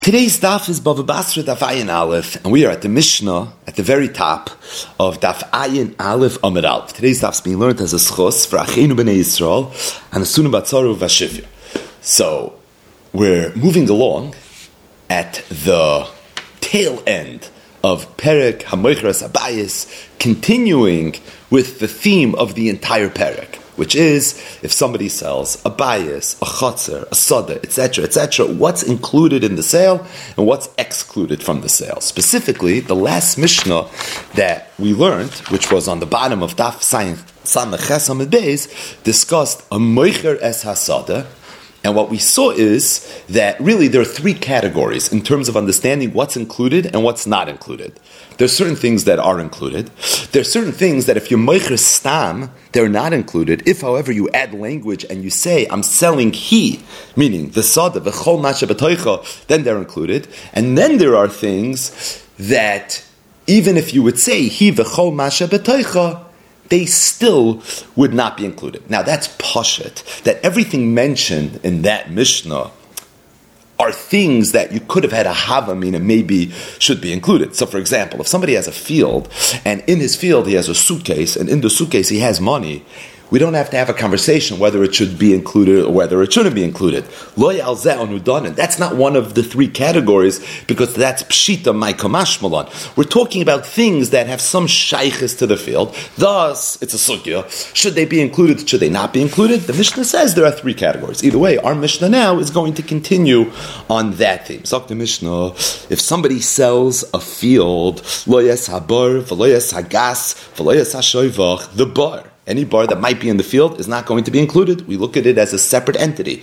Today's daf is Bava Basra Daf Ayin Aleph, and we are at the Mishnah at the very top of Daf Ayin Aleph Amud Aleph. Today's daf is being learned as a schos for Achenu B'nei Yisrael and Asunu Batzaru Vashivya. So we're moving along at the tail end of Perek Hamoichras Abayis, continuing with the theme of the entire Perek, which is, if somebody sells a bayis, a chotzer, a soda, etc., what's included in the sale and what's excluded from the sale. Specifically, the last Mishnah that we learned, which was on the bottom of Daf Samech Ches Amud Beis, discussed a moicher es hasada. And what we saw is that really there are three categories in terms of understanding what's included and what's not included. There are certain things that are included. There are certain things that if you're moicher stam, they're not included. If, however, you add language and you say, I'm selling he, meaning the sada, the chol masha b'toicha, then they're included. And then there are things that even if you would say he v'chol masha b'toicha, they still would not be included. Now that's pashut, that everything mentioned in that Mishnah are things that you could have had a havamina maybe should be included. So for example, if somebody has a field, and in his field he has a suitcase, and in the suitcase he has money, we don't have to have a conversation whether it should be included or whether it shouldn't be included. Lo yalzeh onudanen. That's not one of the three categories because that's pshita maikomash malan. We're talking about things that have some shaykhis to the field. Thus, it's a sugya. Should they be included? Should they not be included? The Mishnah says there are three categories. Either way, our Mishnah now is going to continue on that theme. Zok the Mishnah, if somebody sells a field, lo yes habar, v'lo yes hagas, v'lo yes hashoivach, the bar. Any bar that might be in the field is not going to be included. We look at it as a separate entity.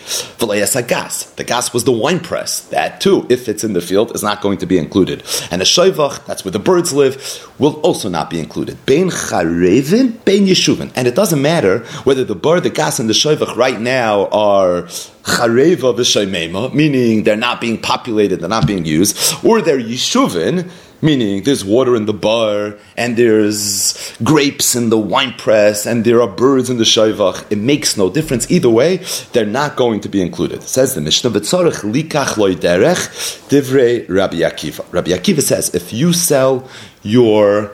Gas. The gas was the wine press. That too, if it's in the field, is not going to be included. And a shoivach, that's where the birds live, will also not be included. Bein charevin, bein yeshuvin. And it doesn't matter whether the bar, the gas, and the shoivach right now are chareva v'shaymema, meaning they're not being populated, they're not being used, or they're yeshuvin, meaning there's water in the bar, and there's grapes in the wine press, and there are birds in the shoivach. It makes no difference. Either way, they're not going to be included. It says the Mishnah, V'tzorech likach lo derech divrei Rabbi Akiva. Rabbi Akiva says, if you sell your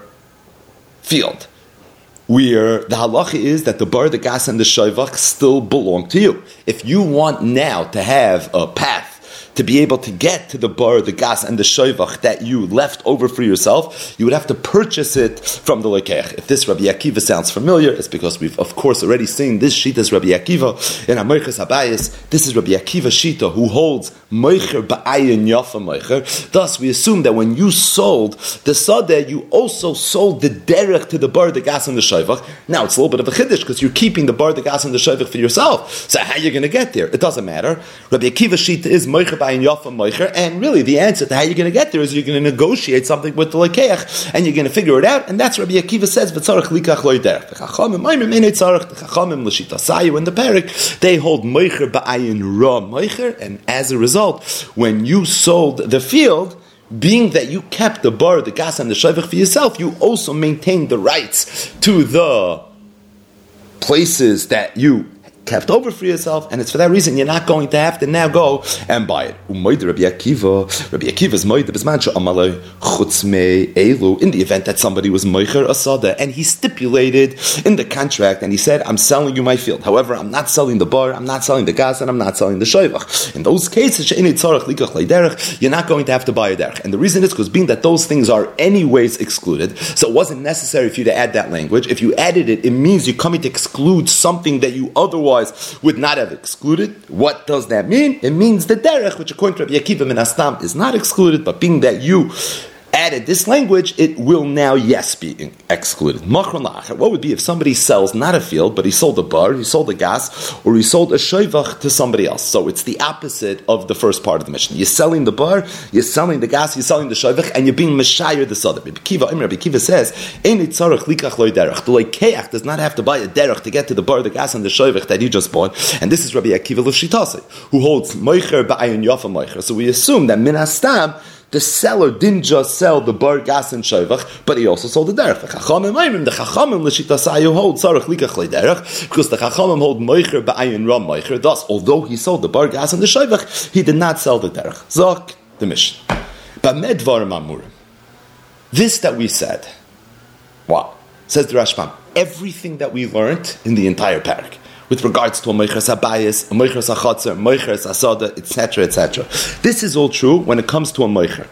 field, where the halacha is that the bar, the gas, and the shoivach still belong to you. If you want now to have a path to be able to get to the bar, the gas, and the shoivach that you left over for yourself, you would have to purchase it from the lekeach. If this Rabbi Akiva sounds familiar, it's because we've, of course, already seen this shita is Rabbi Akiva in Hamoichras Abayis. This is Rabbi Akiva shita who holds moicher ba'ayin yafa moicher. Thus, we assume that when you sold the sadeh, you also sold the derech to the bar, the gas, and the shoivach. Now, it's a little bit of a chiddush because you're keeping the bar, the gas, and the shoivach for yourself. So how are you going to get there? It doesn't matter. Rabbi Akiva shita is moicher and really the answer to how you're going to get there is you're going to negotiate something with the lekeach and you're going to figure it out, and that's Rabbi Akiva says v'tzarech likach lo derech. The chachamim maimer meinei tzarech. The chachamim l'shita sayu in the perek, they hold moicher ba'ayin ra moicher, and as a result, when you sold the field, being that you kept the bar, the gas, and the shoivach for yourself, you also maintained the rights to the places that you kept over for yourself, and it's for that reason you're not going to have to now go and buy it. Rabbi Akiva's moide b'zman she'amalei chutz me'elu, in the event that somebody was moicher asada, and he stipulated in the contract, and he said, I'm selling you my field. However, I'm not selling the bar, I'm not selling the gas, and I'm not selling the shoivach. In those cases, you're not going to have to buy a derech. And the reason is because being that those things are anyways excluded, so it wasn't necessary for you to add that language. If you added it, it means you're coming to exclude something that you otherwise would not have excluded. What does that mean? It means the derech, which according to Rabbi Akiva min hastam is not excluded, but being that you added this language, it will now, yes, be excluded. What would be if somebody sells not a field, but he sold a bar, he sold a gas, or he sold a shoivach to somebody else? So it's the opposite of the first part of the mission. You're selling the bar, you're selling the gas, you're selling the shoivach, and you're being meshayir the sada. Rabbi Akiva says, the lekeach does not have to buy a derech to get to the bar, the gas, and the shoivach that he just bought. And this is Rabbi Akiva l'shitase, who holds moicher ba'ayin yafa moicher. So we assume that min hastam, the seller didn't just sell the bar, gas, and shoivach, but he also sold the derech. The chachamim l'shitasayu hold tzarech likach derech, because the chachamim hold moicher ba'ayin ram moicher. Thus, although he sold the bar, gas, and the shoivach, he did not sell the derech. Zok the Mishnah. Bameh dvarim amurim. This that we said, wow, says the Rashbam, everything that we learned in the entire parak, with regards to a moichers habayis, a moichers hachatzer, a moichers asada, etc., etc. This is all true when it comes to a moicher.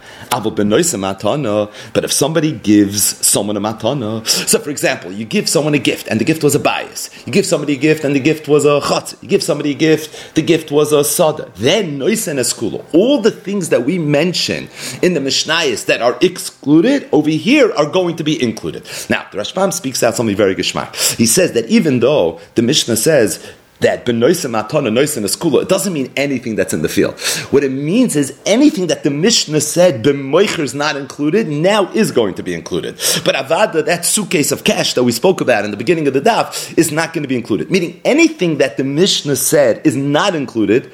But if somebody gives someone a matana, so for example, you give someone a gift, and the gift was a bias. You give somebody a gift, and the gift was a chatzer. You give somebody a gift, the gift was a sada. Then noise and a skula. All the things that we mention in the Mishnayos that are excluded over here are going to be included. Now, the Rashbam speaks out something very geschmack. He says that even though the Mishnah says that benoisa matana, noisa neskula, it doesn't mean anything that's in the field. What it means is anything that the Mishnah said b'moicher is not included, now is going to be included. But avada, that suitcase of cash that we spoke about in the beginning of the daf, is not going to be included. Meaning anything that the Mishnah said is not included,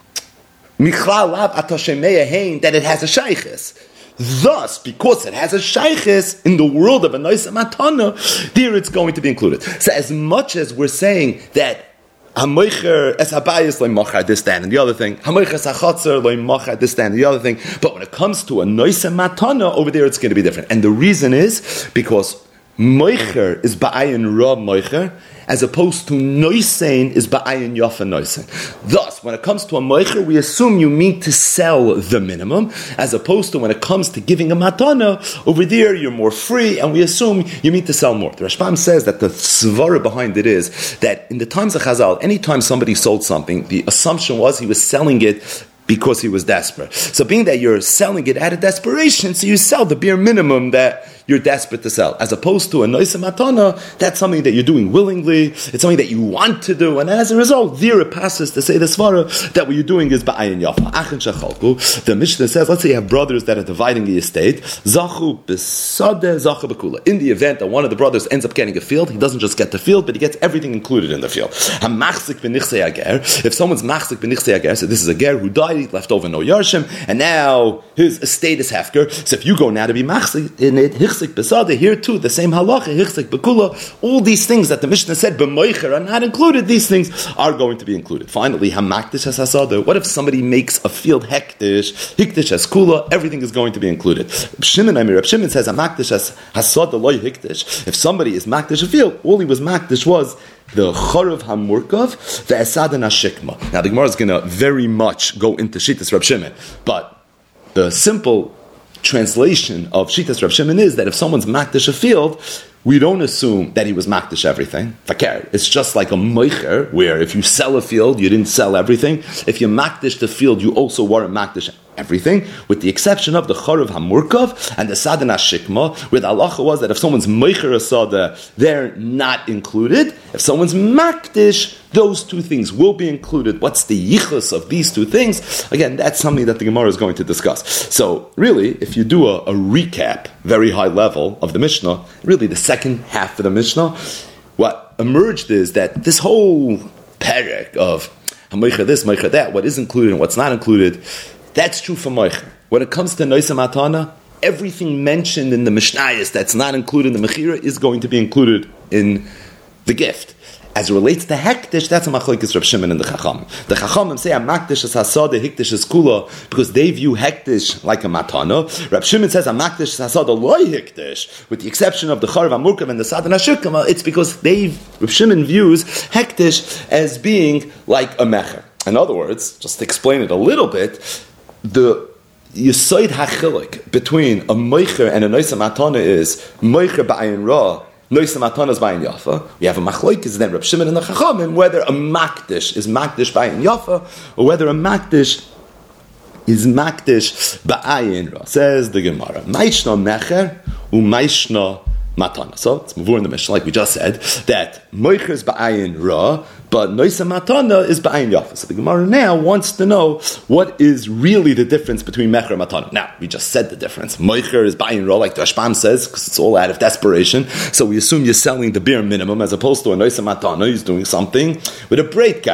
michlal lav atashemei hein, that it has a shayches. Thus, because it has a shayches in the world of a noisa matana, there it's going to be included. So as much as we're saying that hamoicher es habayis loy machar this, that, and the other thing, hamoicher es hachatzer loy machar this, that, and the other thing, but when it comes to a noisa matana, over there it's going to be different. And the reason is because moicher is ba'ayin ra moicher, as opposed to noisein is ba'ayin yafa noisein. Thus, when it comes to a moicher, we assume you mean to sell the minimum, as opposed to when it comes to giving a matana, over there you're more free, and we assume you mean to sell more. The Rashbam says that the svara behind it is that in the times of Chazal, anytime somebody sold something, the assumption was he was selling it because he was desperate. So being that you're selling it out of desperation, so you sell the bare minimum that you're desperate to sell. As opposed to a noisa matana, that's something that you're doing willingly, it's something that you want to do, and as a result, there it passes to say the svara that what you're doing is ba'ayin yafa. Achin shachalku, the Mishnah says, let's say you have brothers that are dividing the estate, zachu b'sadeh, zachu b'kula. In the event that one of the brothers ends up getting a field, he doesn't just get the field, but he gets everything included in the field. Hamachzik b'nichsei ager, if someone's machzik b'nichsei ager, so this is a ger who died, left over no yarshim, and now his estate is hefker, so if you go now to be machzik in it, here too, the same halacha, hichzik bekula, all these things that the Mishnah said b'moicher are not included, these things are going to be included. Finally, hamakdish has hasada. What if somebody makes a field hikdish has kula, everything is going to be included. Reb Shimon says hamakdish has hasada loy hikdish. If somebody is makdish a field, all he was makdish was the chorav hamurkav, the esad and hashikma. Now the Gemara is going to very much go into shittas Reb Shimon, but the simple translation of Shitas Reb Shimon is that if someone's makdish a field, we don't assume that he was makdish everything. It's just like a moicher, where if you sell a field, you didn't sell everything. If you makdish the field, you also weren't makdish everything, with the exception of the chorav hamurkav and the sadana shikma, where the halacha was that if someone's moicher a sada, they're not included. If someone's makdish, those two things will be included. What's the yichus of these two things? Again, that's something that the Gemara is going to discuss. So, really, if you do a recap, very high level, of the Mishnah, really the second half of the Mishnah, what emerged is that this whole perek of moicher this, moicher that, what is included and what's not included, that's true for moicher. When it comes to noisa matana, everything mentioned in the Mishnayos that's not included in the mechira is going to be included in the gift. As it relates to hektish, that's a machlokes Reb Shimon and the Chachamim. The Chachamim say a makdish is hasada, hektish is kula, because they view hektish like a matana. Reb Shimon says a makdish is hasada loy hektish, with the exception of the charav hamurkav and the sadana shikama. It's because Reb Shimon views hektish as being like a mecher. In other words, just to explain it a little bit, the yisoid hachilik between a moicher and a noisa matana is moicher ba'ayin ra, noisa matana is ba'ayin yafa. We have a machlokes then Reb Shimon and the Chachamim whether a makdish is makdish ba'ayin yafa or whether a makdish is makdish ba'ayin ra. Says the Gemara, maishna mecher u'maishna matana. So let's move on in the Mishnah, like we just said, that moicher is ba'ayin ra, but noisa matana is ba'ayin yafa. So the Gemara now wants to know what is really the difference between mecher and matana. Now, we just said the difference. Moicher is ba'ayin ra, like the Rashbam says, because it's all out of desperation. So we assume you're selling the bare minimum, as opposed to a noisa matana, he's doing something with a break guy.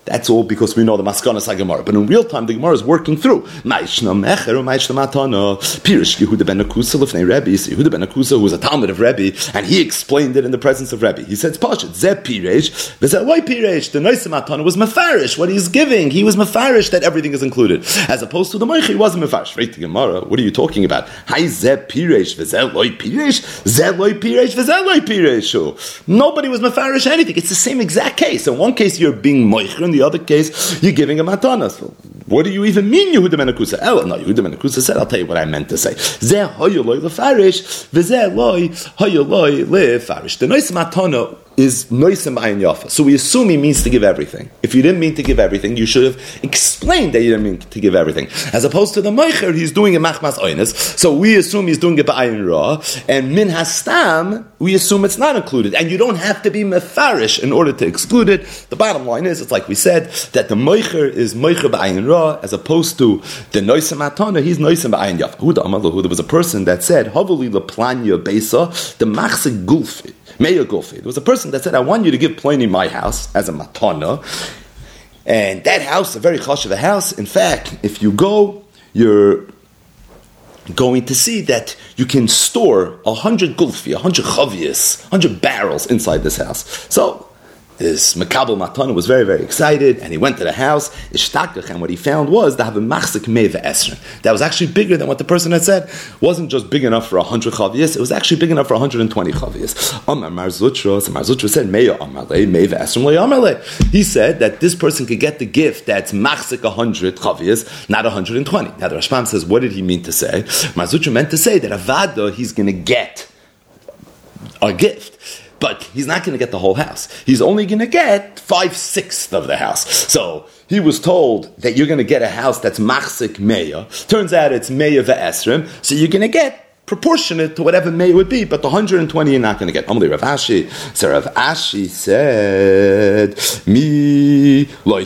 That's all because we know the Maskanas HaGemara. But in real time, the Gemara is working through. Ma'ishna mecher or ma'ishna matana. Pirish Yehuda ben Akusa lefnei Rebbe. Yehuda ben Akusa, who was a Talmud of Rebbe, and he explained it in the presence of Rebbe. He said, Pashut, Zeh Piresh, V'zeh Loi Piresh. The Noisa matana was mefarish. What he's giving, he was mefarish that everything is included. As opposed to the Moicha, he wasn't mefarish. Right, the Gemara, what are you talking about? Hai Zeh Piresh, V'zeh Loi Piresh, Zeh Loi Piresh, V'zeh Loi Piresh. Nobody was mefarish anything. It's the same exact case. In one case, you're being Moicha. In the other case, you're giving a matana. So what do you even mean, Yehuda ben Akusa? No, Yehuda ben Akusa said, I'll tell you what I meant to say. Zeh hoyoloi lefarish, v'zeh loi hoyoloi lefarish. The nois matana is noisim ayin yafa. So we assume he means to give everything. If you didn't mean to give everything, you should have explained that you didn't mean to give everything. As opposed to the moicher, he's doing a machmas oynes. So we assume he's doing it ba'ayin ra, and min hastam, we assume it's not included. And you don't have to be mefarish in order to exclude it. The bottom line is, it's like we said, that the moicher is moicher ba'ayin ra, as opposed to the noisim atana, he's noisim ba'ayin yafa. Huda there was a person that said, Havali leplanya besa, the machsik gulfi. Meya Gulfi. There was a person that said, I want you to give Pliny my house as a matana. And that house, a very chashuv house, in fact, if you go, you're going to see that you can store 100 Gulfi, 100 chavias, 100 barrels inside this house. So, this Makabel Matana was very, very excited, and he went to the house, and what he found was to have a machzik meva esren. That was actually bigger than what the person had said. It wasn't just big enough for 100 chavias, it was actually big enough for 120 chavias. Amar Mar Zutra, so Mar Zutra said, Meya Amarle, meva esren le Amarle. He said that this person could get the gift that's machzik 100 chavias, not 120. Now the Rashbam says, what did he mean to say? Mar Zutra meant to say that Avada, he's going to get a gift. But he's not going to get the whole house. He's only going to get 5/6 of the house. So he was told that you're going to get a house that's machzik meya. Turns out it's meya ve'esrim. So you're going to get proportionate to whatever meya would be, but the 120 you're not going to get. Amalei Rav Ashi. So Rav Ashi said, Mi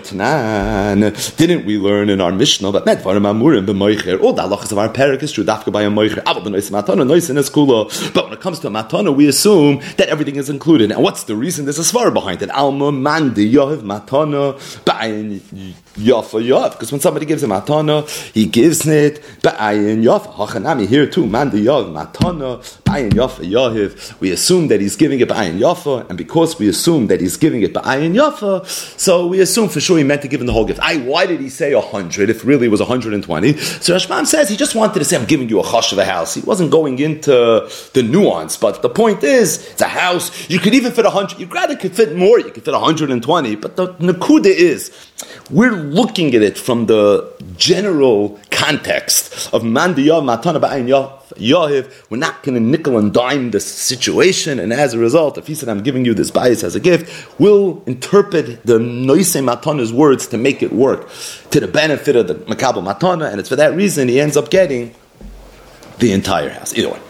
loitnan. Didn't we learn in our Mishnah that medvarim amurim b'moicher? All the halachas of our parak is true. Dafka by a moicher. Aval b'nois matana noisin es kula. But when it comes to a matana, we assume that everything is included. And what's the reason? There's a svara behind it. Alma mandi yohav matana ba'ayin yafa yav. Because when somebody gives a matana, he gives it ba'ayin yafa. Hachanami here too. Mandi yav matana ba'ayin yafa yahiv. We assume that he's giving it ba'ayin yafa, and because we assume that he's giving it ba'ayin yafa, so we assume for sure he meant to give him the whole gift. Why did he say 100 if really it was 120? So Rashbam says he just wanted to say, I'm giving you a chash of a house. He wasn't going into the nuance, but the point is, it's a house. You could even fit 100. You rather could fit more. You could fit 120. But the nakuda is, we're looking at it from the general context of mandiyav matana ba'ayin yahiv. We're not going to nickel and dime the situation, and as a result, if he said, I'm giving you this bias as a gift, we'll interpret the noisei matana's words to make it work to the benefit of the makabel matana, and it's for that reason he ends up getting the entire house. Either way.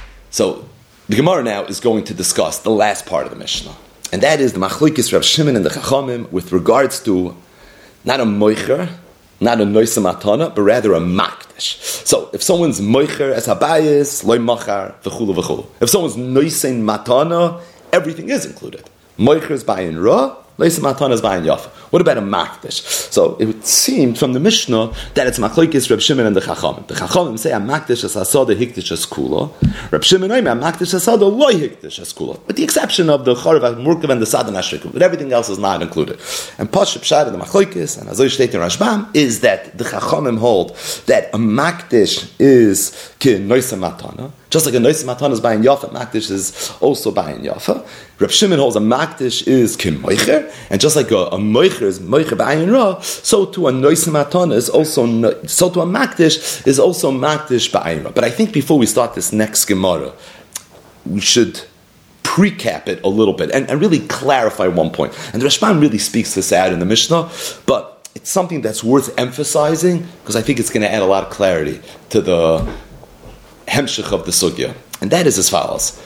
So, the Gemara now is going to discuss the last part of the Mishnah, and that is the machlokes Rav Shimon and the Chachamim with regards to not a moicher, not a noisa matana, but rather a makdish. So, if someone's moicher as habayis, loy machar, v'chulu v'chulu. If someone's noisein matana, everything is included. Moicher is bayin ra, noisa matana is bayin yafa. What about a makdish? So, it would seem from the Mishnah that it's machlokes Reb Shimon and the Chachamim. The Chachamim say a makdish as hasada hikdish as kula. Reb Shimon oime a makdish as hasada loy hikdish as kula. With the exception of the charav murkav and the sadan ashrikum, but everything else is not included. And Pashup Pshat and the machlokes and Azoy Shteit in Rashbam is that the Chachamim hold that a makdish is ki noisa matana. Just like a noisa matana is bayin yafa, makdish is also bayin yafa. Reb Shimon holds a makdish is ki moicher, and just like a moicher is moicher ba'ayin ra, so to a noisa matana is also, so to a makdish is also makdish ba'ayin ra. But I think before we start this next Gemara, we should pre-cap it a little bit and really clarify one point. And the Rashbam really speaks this out in the Mishnah, but it's something that's worth emphasizing because I think it's going to add a lot of clarity to the hemshich of the sugya. And that is as follows.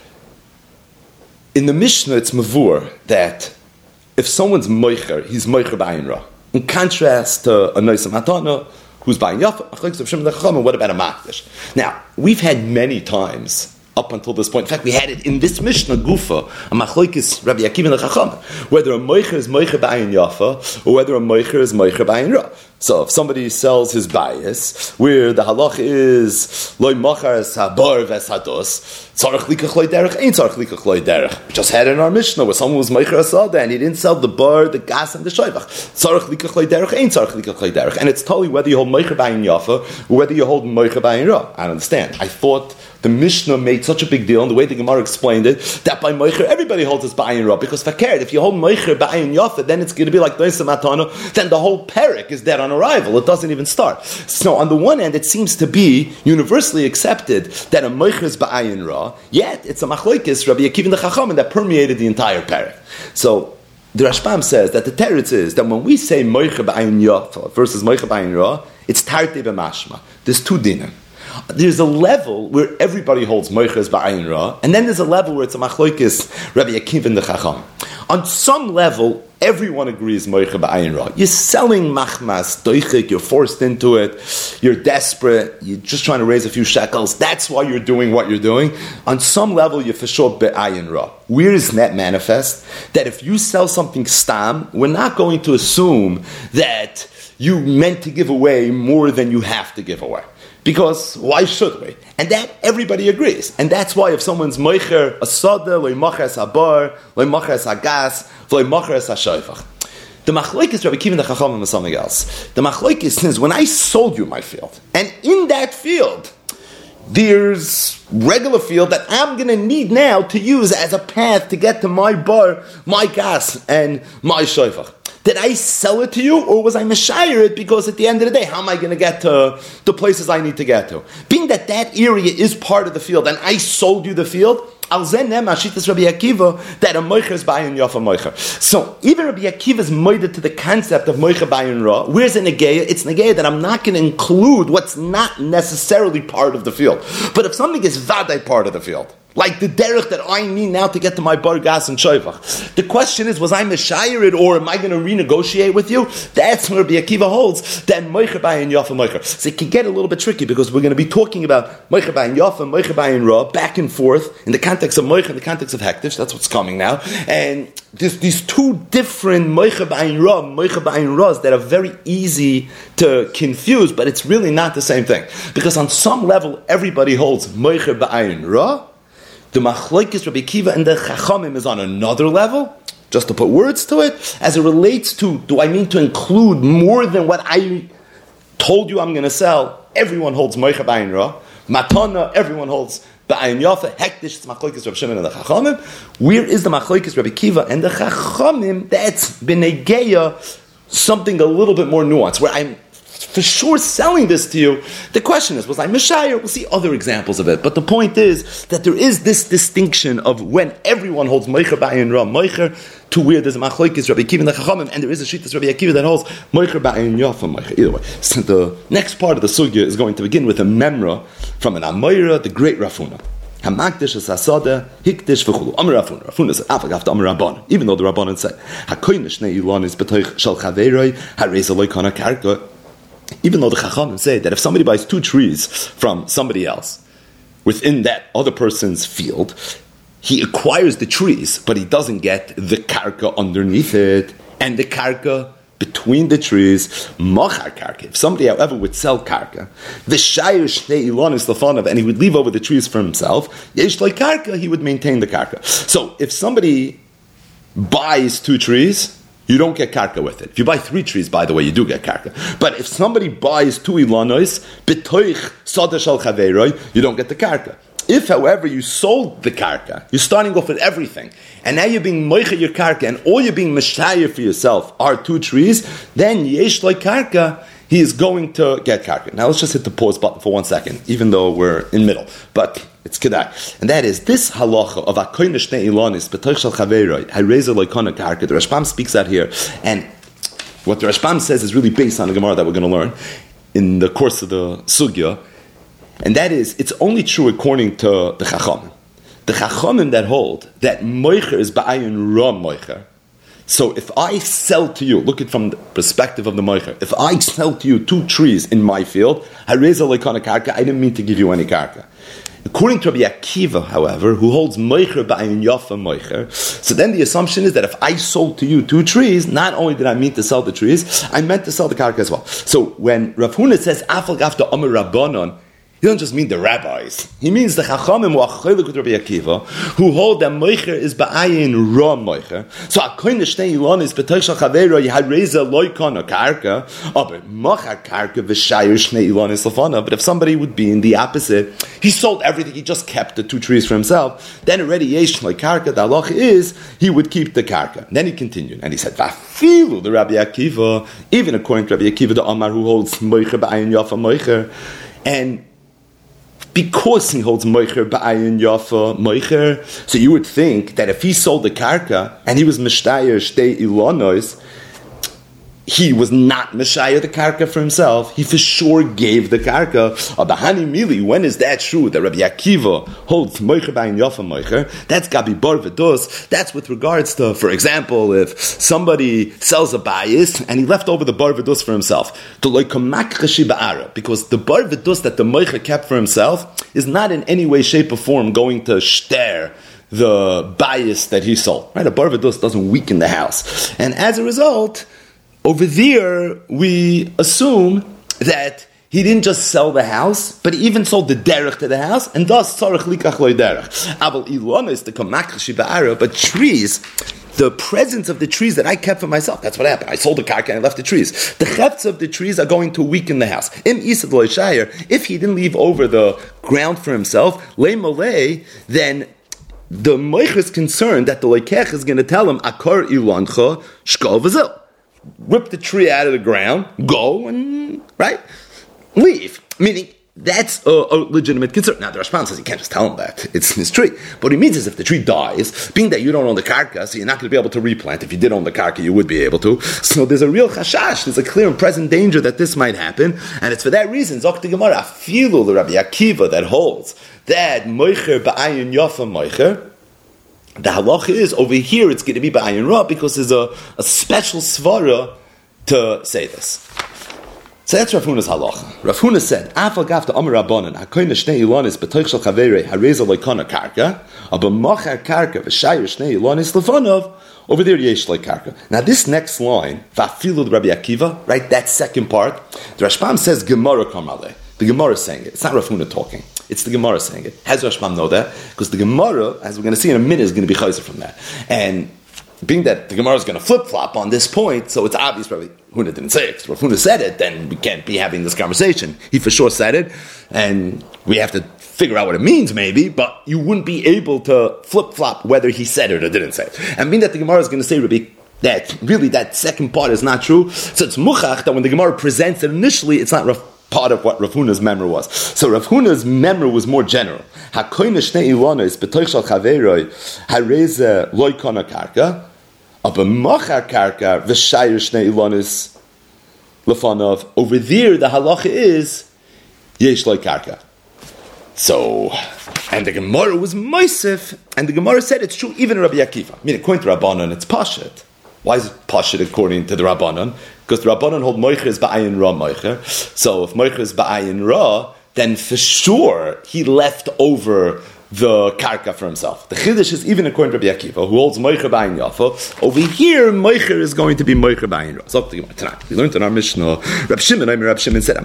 In the Mishnah, it's mavur that if someone's moicher, he's moicher ba'ayin ra. In contrast to a noisa matana, who's ba'ayin yafa, what about a makdish? Now, we've had many times up until this point. In fact, we had it in this Mishnah Gufa, a machlokes Rabbi Akiva and the Chacham, whether a moicher is moicher b'ayin yafa or whether a moicher is moicher b'ayin ra. So if somebody sells his bias, where the halach is loy machar es habar ves hados, tzarich likach loy derech, ain't tzarich likach loy derech. We just had it in our Mishnah where someone was moicher asada and he didn't sell the bar, the gas, and the shoivach. Tzarich likach loy derech, ain't tzarich likach loy derech. And it's totally whether you hold moicher b'ayin yafa or whether you hold moicher b'ayin ra. I don't understand. I thought the Mishnah made such a big deal, and the way the Gemara explained it, that by Moicher, everybody holds his Ba'ayin Ra, because Fakir, if you hold Moicher Ba'ayin Yafa, then it's going to be like Doisa Matana, then the whole Perek is dead on arrival, it doesn't even start. So on the one hand, it seems to be universally accepted that a Moicher is Ba'ayin Ra, yet it's a Machlokes, Rabbi Akiva and the Chacham, that permeated the entire Perek. So, the Rashbam says that the teretz is that when we say Moicher Ba'ayin Yafa versus Moicher Ba'ayin Ra, it's Tarte B'mashma. There's two dinim. There's a level where everybody holds moiches ba'ayin ra, and then there's a level where it's a machlokes Rabbi Akiva and the Chacham. On some level, everyone agrees moiche ba'ayin ra. You're selling machmas, doichik, you're forced into it, you're desperate, you're just trying to raise a few shekels, that's why you're doing what you're doing. On some level, you're for sure ba'ayin ra. Where is that manifest? That if you sell something stam, we're not going to assume that you meant to give away more than you have to give away. Because why should we? And that everybody agrees. And that's why if someone's moicher asada, loy mocher es habar, loy mocher es hagas, loy mocher es hashoifach. The machlokes Rabbi Akiva and the Chacham is something else. The machlokes is when I sold you my field, and in that field, there's regular field that I'm going to need now to use as a path to get to my bar, my gas, and my shoifach. Did I sell it to you, or was I meshayir it because at the end of the day, how am I going to get to the places I need to get to? Being that area is part of the field, and I sold you the field, al zen nem ashitas Rabbi Akiva that a moicher is ba'ayin yafa moicher. So even Rabbi Akiva is moided to the concept of moicher ba'ayin ra. Where's the negeya? It's negeya that I'm not going to include what's not necessarily part of the field. But if something is vaday part of the field, like the derech that I need now to get to my bar gas and shoivach. The question is, was I meshayir it, or am I going to renegotiate with you? That's where Rabbi Akiva holds. Then moicher ba'ayin yafa moicher. So it can get a little bit tricky because we're going to be talking about moicher ba'ayin yafa, moicher ba'ayin ra, back and forth in the context of moicher, in the context of hektish. That's what's coming now. And there's these two different moicher ba'ayin ra, moicher ba'ayin ras that are very easy to confuse, but it's really not the same thing. Because on some level, everybody holds moicher ba'ayin ra. The machlokes Rabbi Akiva and the Chachamim is on another level, just to put words to it, as it relates to, do I mean to include more than what I told you I'm going to sell? Everyone holds moicher ba'ayin ra. Matana, everyone holds ba'ayin yafa. Hektish, it's machlokes Rabbi Shimon and the Chachamim. Where is the machlokes Rabbi Akiva and the Chachamim? That's benegeya, something a little bit more nuanced, where I'm for sure selling this to you. The question is, was I meshayir? We'll see other examples of it. But the point is that there is this distinction of when everyone holds moicher ba'ayin ra, moicher, to where there's a machlokes Rabbi Akiva and the Chachamim, and there is a shittas Rabbi Akiva that holds moicher ba'ayin yafa moicher. Either way, so the next part of the sugya is going to begin with a memra from an Amoira, the great Rafuna. Hamakdish es asada, hikdish v'chulu. Amar Rafuna. Rafuna said, afagafta Amar Rabbanan. Even though the Rabbanan said, hakoinish ne ilan is betoich shal chaveroi, hareza loikana karka. Even though the Chachamim say that if somebody buys 2 trees from somebody else within that other person's field, he acquires the trees, but he doesn't get the karka underneath it, and the karka between the trees, machar karka. If somebody, however, would sell karka, the shayir shnei ilon is lefanav, and he would leave over the trees for himself, yesh like karka, he would maintain the karka. So if somebody buys 2 trees, you don't get karka with it. If you buy 3 trees, by the way, you do get karka. But if somebody buys 2 ilanos, betoich sada shal chaveroi, you don't get the karka. If, however, you sold the karka, you're starting off with everything, and now you're being moicha your karka, and all you're being meshayir for yourself are 2 trees, then yesh like karka, he is going to get karka. Now let's just hit the pause button for 1 second, even though we're in middle. But it's kedai. And that is this halacha of akoinish ne ilanis b'toich shel chaveroi hareza loikana karka. The Rashbam speaks out here, and what the Rashbam says is really based on the Gemara that we're going to learn in the course of the sugya, and that is, it's only true according to the Chachamim. The Chachamim that hold that moicher is ba'ayin ra moicher, So if I sell to you, look at it from the perspective of the moicher, if I sell to you 2 trees in my field, I raise a leikana karka, I didn't mean to give you any karka. According to Rabbi Akiva, however, who holds moicher ba'ayin yafa moicher, so then the assumption is that if I sold to you 2 trees, not only did I mean to sell the trees, I meant to sell the karka as well. So when Rav Huna says afal gafta amar rabbanon, he doesn't just mean the rabbis. He means the Chachamim wa'achaylik with Rabbi Akiva, who hold that moicher is ba'ayin ra moicher. So akoin shnei ilonis b'toich chavera yihareza loikana karka, but machar karka v'shayir shnei ilonis lefana. But if somebody would be in the opposite, he sold everything, he just kept the 2 trees for himself, then already yesh like karka, the halach is, he would keep the karka. Then he continued, and he said, Vafilu, the Rabbi Akiva, even according to Rabbi Akiva, the Amar who holds moicher ba'ayin yafa moicher, and because he holds moicher ba'ayin yafa moicher, so you would think that if he sold the karka and he was mishtayir shtei ilonos, he was not Messiah the karka for himself. He for sure gave the karka. Abahani mili. When is that true? That Rabbi Akiva holds moicher ba'ayin yafa moicher. That's gabi bar v'dos. That's with regards to, for example, if somebody sells a bayis and he left over the bar v'dos for himself, to loikamakchashi ba'ara, because the bar v'dos that the moicher kept for himself is not in any way, shape, or form going to shter the bayis that he sold. Right? A bar v'dos doesn't weaken the house, and as a result, over there, we assume that he didn't just sell the house, but he even sold the derech to the house, and thus tzarech likach loy derech. Aval ilona is the kamakchashi ba'ara, but trees, the presence of the trees that I kept for myself, that's what happened. I sold the karka and I left the trees. The chefts of the trees are going to weaken the house. Im isad loy shayir, if he didn't leave over the ground for himself, lei malei, then the moich is concerned that the leikech is going to tell him, akar iloncha shkol v'zil. Rip the tree out of the ground, go and, right, leave. Meaning, that's a legitimate concern. Now, the Rashban says you can't just tell him that. It's his tree. But what he means is if the tree dies, being that you don't own the karka, so you're not going to be able to replant. If you did own the karka, you would be able to. So there's a real chashash. There's a clear and present danger that this might happen. And it's for that reason, Zokti Gemara, afilu the Rabbi Akiva that holds that moicher ba'ayin yafa moicher, the halacha is, over here it's going to be ba'ayin ra, because there's a special svara to say this. So that's Rav Huna's halacha. Rav Huna said, Afal gafta amar rabbanan, hakoyna shnei ilonis b'toich shel chaverei hareza loikana karka, aber machar karka v'shayir shnei ilonis lefanov, over there yesh like karka. Now this next line, vafilu Rabbi Akiva, right, that second part, the Rashbam says Gemara kamaleh. The Gemara is saying it. It's not Rav Huna talking. It's the Gemara saying it. How does Rashbam know that? Because the Gemara, as we're going to see in a minute, is going to be chayzer from that. And being that the Gemara is going to flip-flop on this point, so it's obvious Rav Huna didn't say it. If Rav Huna said it, then we can't be having this conversation. He for sure said it, and we have to figure out what it means maybe, but you wouldn't be able to flip-flop whether he said it or didn't say it. And being that the Gemara is going to say, Rabbi, that really that second part is not true, so it's muchach that when the Gemara presents it initially, it's not part of what Rav Huna's memory was. So Rav Huna's memory was more general. Hakoyne shnei ilonos b'toich shel chaveroi hareze loikana karka, aber machar karka v'shayir shnei ilonos lefanov. Over there, the halacha is yesh loy karka. So, and the Gemara was moisef, and the Gemara said it's true even Rabbi Akiva. I mean, according to Rabbanan, it's pashut. Why is it pashut according to the Rabbanan? Because the Rabbanan hold moicher is ba'ayin ra moicher. So if moicher is ba'ayin ra, then for sure he left over the karka for himself. The chiddush is even according to Rabbi Akiva, who holds moicher ba'ayin yafa. Over here, moicher is going to be moicher ba'ayin ra. So tonight we learned in our Mishnah. Rab Shimon said,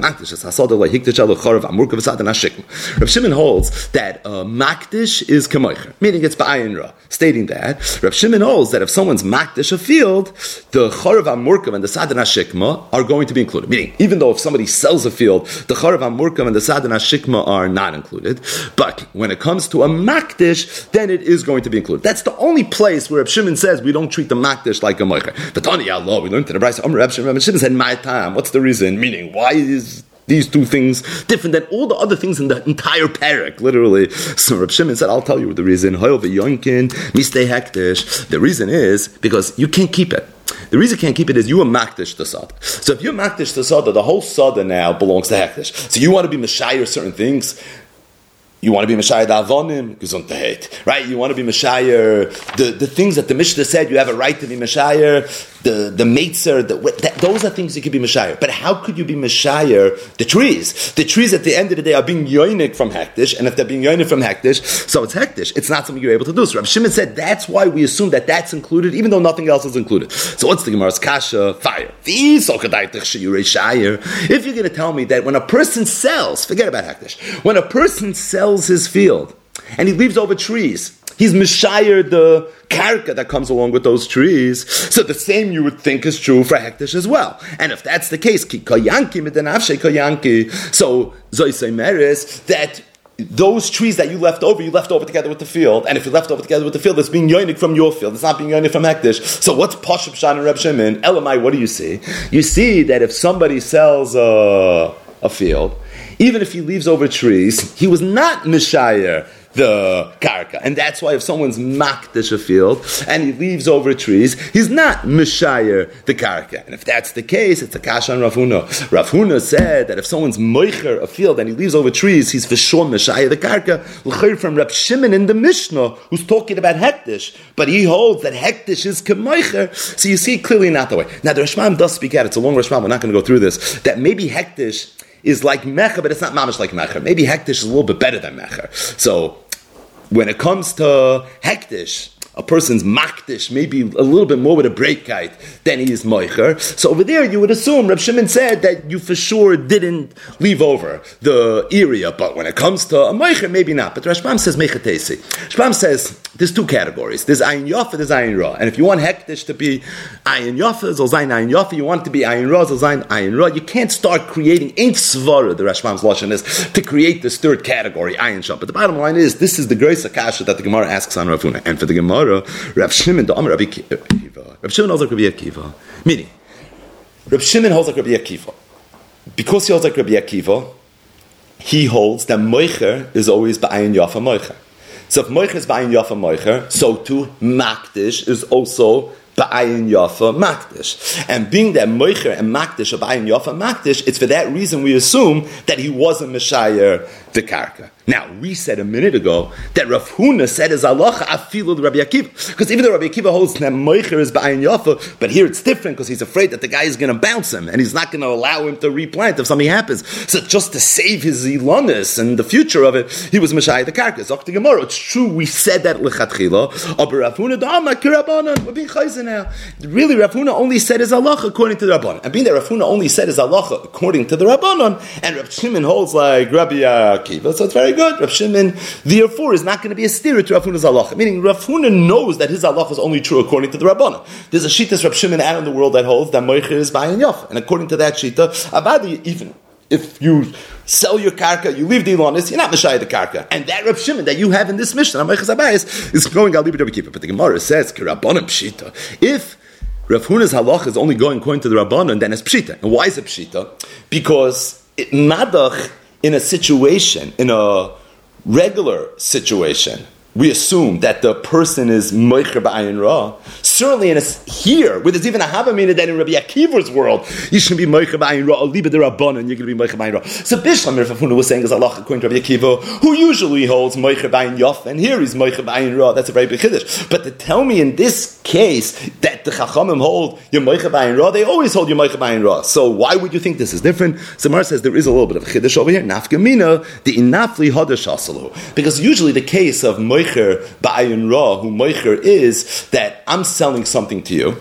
Rab Shimon holds that makdish is kamoicher, meaning it's ba'ayin ra. Stating that Rab Shimon holds that if someone's makdish a field, the chorav hamurkav and the sadan hashikma are going to be included. Meaning, even though if somebody sells a field, the chorav hamurkav and the sadan hashikma are not included. But when it comes to a makdish, then it is going to be included. That's the only place where Reb Shimon says we don't treat the makdish like a moicher. But Tani Allah, we learned in the Brayso, Reb Shimon said, "My time." What's the reason? Meaning, why is these two things different than all the other things in the entire parak? Literally, so Reb Shimon said, "I'll tell you the reason." The reason is because you can't keep it. The reason you can't keep it is you are makdish the sada. So if you're makdish the sada, the whole sada now belongs to hekdesh. So you want to be meshayir certain things. You want to be Messiah the Avonim, Gesundheit, right? You want to be Messiah, the things that the Mishnah said you have a right to be Messiah, the Meitzer, those are things you could be Messiah. But how could you be Messiah the trees? The trees at the end of the day are being yoinik from Hektish, and if they're being yoinik from Hektish, so it's Hektish. It's not something you're able to do. So Rabbi Shimon said that's why we assume that that's included, even though nothing else is included. So what's the Gemara's Kasha? Fire. If you're going to tell me that when a person sells, forget about Hektish, when a person sells his field and he leaves over trees, he's mishayer the karka that comes along with those trees. So the same you would think is true for hektish as well. And if that's the case, so zoisei meres that those trees that you left over together with the field. And if you left over together with the field, it's being yoinik from your field. It's not being yoinik from hektish. So what's Pashup Shan and Reb Shimon? Elamai, what do you see? You see that if somebody sells a field, even if he leaves over trees, he was not mishayer the karka. And that's why if someone's makdish a field and he leaves over trees, he's not mishayer the karka. And if that's the case, it's a kasha on Rav Huna. Rav Huna said that if someone's moicher a field and he leaves over trees, he's for sure mishayer the karka. L'chayr from Rab Shimon in the Mishnah, who's talking about hektish, but he holds that hektish is kemoicher. So you see clearly not the way. Now the Rashbam does speak out. It's a long Rashbam. We're not going to go through this. That maybe hektish is like mecher, but it's not mamish like mecher. Maybe hektish is a little bit better than mecher. So when it comes to hektish, a person's makdish, maybe a little bit more with a breakite than he is moicher. So over there, you would assume Reb Shimon said that you for sure didn't leave over the area, but when it comes to a moicher, maybe not. But Rashbam says mechatesi. Rashbam says there's two categories. There's ayin yafa, there's ayin ra. And if you want hektish to be ayin yafa, zol zayin ayin yafa. You want it to be ayin ra, zol zayin ayin ra. You can't start creating ain't svara. The Rashbam's lashon is to create this third category, ayin shaf. But the bottom line is this is the grace akasha that the Gemara asks on Rav Huna. And for the Gemara, Rav Shimon, the Amar Rabbi Akiva. Rav Shimon holds like Rabbi Akiva. Meaning, Rav Shimon holds like Rabbi Akiva. Because he holds like Rabbi Akiva, he holds that moicher is always ba'ayin yafa moicher. So if moicher is ba'ayin yafa moicher, so too makdish is also ba'ayin yafa makdish. And being that moicher and makdish are ba'ayin yafa makdish, it's for that reason we assume that he wasn't mishayer the karka. Now, we said a minute ago that Rav Huna said as halacha afilu the Rabbi Akiva. Because even though Rabbi Akiva holds that moicher is ba'ayin yafa, but here it's different because he's afraid that the guy is going to bounce him and he's not going to allow him to replant if something happens. So just to save his ilonis and the future of it, he was mishai the karka. Zok Gemara. It's true, we said that lechatchila. But Rav Huna da'ama kirabanan. We're being chayzen now. Really, Rav Huna only said his halacha according to the Rabbanan. And being that Rav Huna only said his halacha according to the Rabbanan, and Rav Shimon holds like Rabbi Akiva, so it's very good. Rav Shimon, therefore, is not going to be a steer to Rav Huna's halacha. Meaning, Rav Huna knows that his halacha is only true according to the Rabbanan. There's a shita Rav Shimon out in the world that holds that moicher is ba'ayin yafa, and according to that shita, abadi, even if you sell your karka, you leave the ilonis, you're not mishayah the karka. And that Rav Shimon that you have in this Mishnah, is going al libi Rabbi Akiva. But the Gemara says, K'Rabbanan pshita. If Rav Huna's halacha is only going according to the Rabbanan, then it's pshita. And why is it pshita? Because madach in a situation, in a regular situation, we assume that the person is moicher ba'ayin ra. Certainly, here, where there's even a havamina that in Rabbi Akiva's world, you should be moicher ba'ayin ra, or liba de rabbanon, and you're going to be moicher ba'ayin ra. So Bishlam Rav Huna was saying is Allah according to Rabbi Akiva, who usually holds moicher ba'ayin yaf, and here he's moicher ba'ayin ra. That's a very big chiddush. But to tell me in this case that the Chachamim hold your moicher ba'ayin ra, they always hold your moicher ba'ayin ra. So why would you think this is different? Samar says there is a little bit of chiddush over here. Nafkamina the inafli hadash asalu, because usually the case of moicher ba'ayin ra, who moicher is that I'm selling something to you,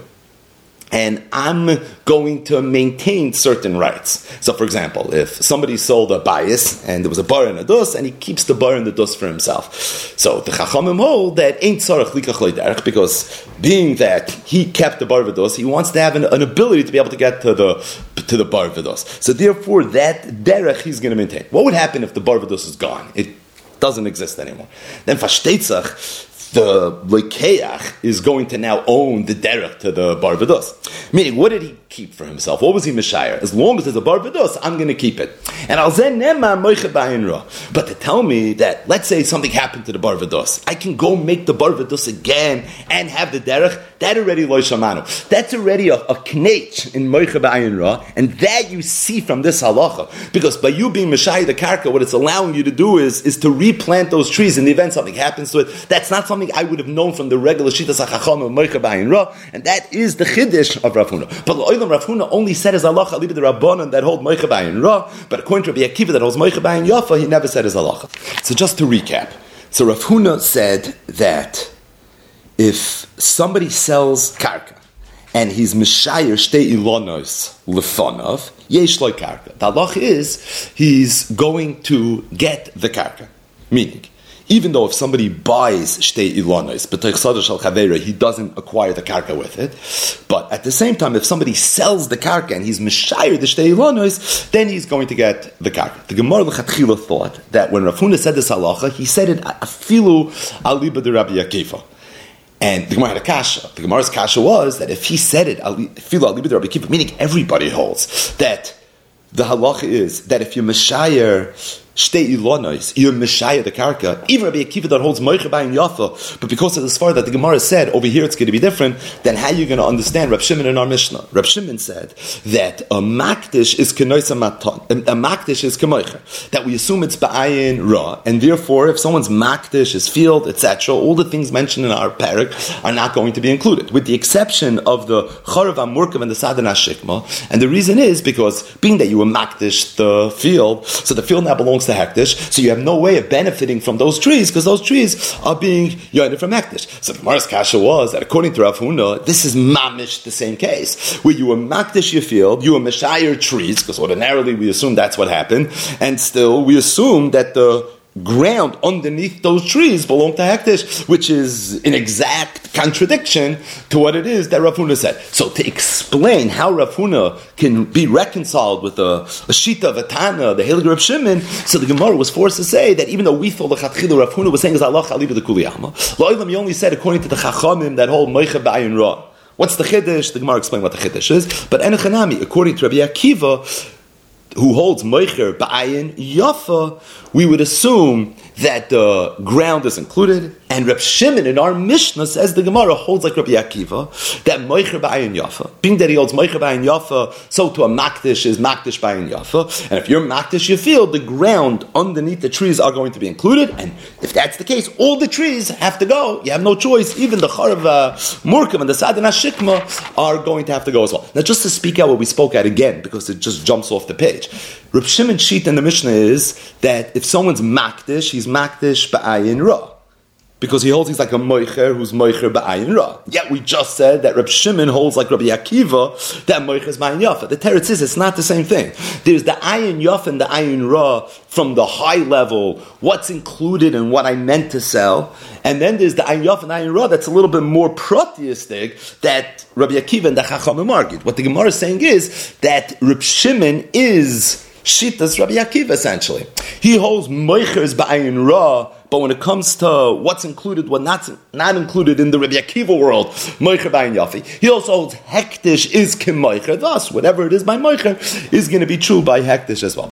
and I'm going to maintain certain rights. So, for example, if somebody sold a bayis, and there was a bar and a dus, and he keeps the bar and the dus for himself. So, the Chachamim hold that ain't tzarech likach leiderech, because being that he kept the bar v'dus, he wants to have an ability to be able to get to the bar v'dus. So, therefore, that derech he's going to maintain. What would happen if the bar v'dus is gone? It doesn't exist anymore. Then, fashteitzach, the Lekeach is going to now own the derech to the Bar Vidus. Meaning, what did he keep for himself? What was he Meshayar? As long as there's a Bar Vidus, I'm going to keep it. And I'll zen nema moiche bayin ra. But to tell me that, let's say something happened to the Bar Vidus, I can go make the Bar Vidus again and have the derech, that already lo shamanu. That's already a knech in moiche bayin ra, and that you see from this halacha. Because by you being Meshayar the karka, what it's allowing you to do is to replant those trees in the event something happens to it. That's not something I would have known from the regular Shitas HaChacham of Moicha B'Ayin Ra, and that is the Chiddush of Rav Huna. But L'olam Rav Huna only said his halacha aliba the Rabbanan that hold Moicha B'Ayin Ra, but according to Rabbi Akiva that holds Moicha B'Ayin Yafa, he never said his halacha. So just to recap, so Rav Huna said that if somebody sells karka and he's Meshayar Shtei Ilonos Lefonav, Yesh Lo Karka. The halacha is he's going to get the karka, meaning, even though if somebody buys Shtei Ilonos, B'toich Sadar Shal Chaveira, he doesn't acquire the karka with it. But at the same time, if somebody sells the karka and he's Meshayar the Shtei Ilonos, then he's going to get the karka. The Gemara L'chatchila thought that when Rav Huna said this halacha, he said it afilu aliba de Rabbi Akiva. And the Gemara had a kasha. The Gemara's kasha was that if he said it afilu aliba de Rabbi Akiva, meaning everybody holds that the halacha is that if you're Meshayar Shtei Ilonos, you're Meshayar the karka. Even Rabbi Akiva that holds Moicha B'Ayin Yafa, but because of the svar that the Gemara said over here, it's going to be different. Then how are you going to understand Reb Shimon in our Mishnah? Reb Shimon said that a makdish is kenoisa matan, a makdish is kemoicher. That we assume it's B'Ayin Ra, and therefore, if someone's makdish, his field, etc., all the things mentioned in our parak are not going to be included, with the exception of the Charav HaMurkav and the Sadana Shikma. And the reason is because being that you were makdish the field, so the field now belongs to Hektish, so you have no way of benefiting from those trees because those trees are being yoned from Hektish. So the Gemara's kasha was that according to Rav Huna, this is mamish the same case, where you were makdish your field, you were meshayar trees, because ordinarily we assume that's what happened, and still we assume that the ground underneath those trees belong to Hektish, which is an exact contradiction to what it is that Rav Huna said. So to explain how Rav Huna can be reconciled with a Shita of a Tana, the Heilig Reb Shimon, so the Gemara was forced to say that even though we thought the Chatchila Rav Huna was saying is Allah Chaliba the Kuliyama, Lo'ilam he only said according to the Chachamim that whole Moicha B'Ayin Ra. What's the Chiddush? The Gemara explained what the Chiddush is. But Enochanami, according to Rabbi Akiva, who holds Moicher B'Ayin Yafa, we would assume that the ground is included. And Reb Shimon in our Mishnah says the Gemara holds like Rabbi Akiva, that Moicher B'Ayin Yafa, being that he holds Moicher B'Ayin Yafa, so to a Makdish is Makdish B'Ayin Yafa. And if you're Makdish you feel, the ground underneath the trees are going to be included. And if that's the case, all the trees have to go. You have no choice. Even the Charav Murkav and the Sadana Shikma are going to have to go as well. Now just to speak out what we spoke at again, because it just jumps off the page. Reb Shimon's sheet in the Mishnah is that if someone's Makdish, he's Makdish B'Ayin Ra. Because he holds he's like a moicher who's moicher b'ayin ra. Yet we just said that Reb Shimon holds like Rabbi Akiva that moicher is b'ayin yafa. The teretz is it's not the same thing. There's the ayin yafa and the ayin ra from the high level, what's included and what I meant to sell, and then there's the ayin yafa and ayin ra that's a little bit more proteistic that Rabbi Akiva and the Chachamim argued. What the Gemara is saying is that Reb Shimon is Shitas Rabbi Akiva essentially. He holds moichers b'ayin ra. But when it comes to what's included, what not included in the Rabbi Akiva world, Moicher B'Ayin Yafi, he also holds Hektish is Kim Moicher. Thus, whatever it is by Moicher is going to be true by Hektish as well.